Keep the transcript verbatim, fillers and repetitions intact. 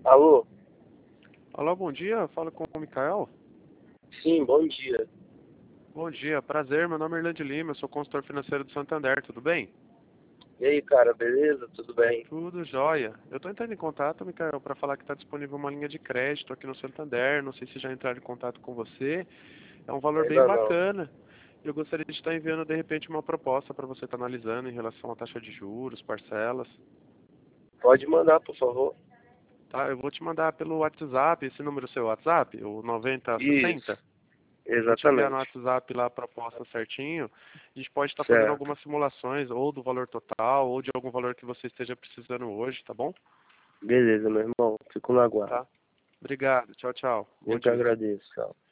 Alô? Alô, bom dia, falo com o Mikael. Sim, bom dia. Bom dia, prazer, meu nome é Irlande Lima, eu sou consultor financeiro do Santander, tudo bem? E aí, cara, beleza? Tudo bem? Tudo jóia. Eu estou entrando em contato, Mikael, para falar que está disponível uma linha de crédito aqui no Santander, não sei se já entraram em contato com você, é um valor bem Ainda não. bacana. Eu gostaria de estar enviando, de repente, uma proposta para você estar analisando em relação à taxa de juros, parcelas, Pode mandar, por favor. tá? Eu vou te mandar pelo WhatsApp, esse número é o seu WhatsApp, o noventa sessenta. Isso, Vou te enviar no exatamente. WhatsApp lá a proposta certinho. A gente pode estar fazendo Certo. algumas simulações, ou do valor total, ou de algum valor que você esteja precisando hoje, tá bom? Beleza, meu irmão. Fico no aguardo. Tá? Obrigado. Tchau, tchau. Bom Eu que dia. agradeço, tchau.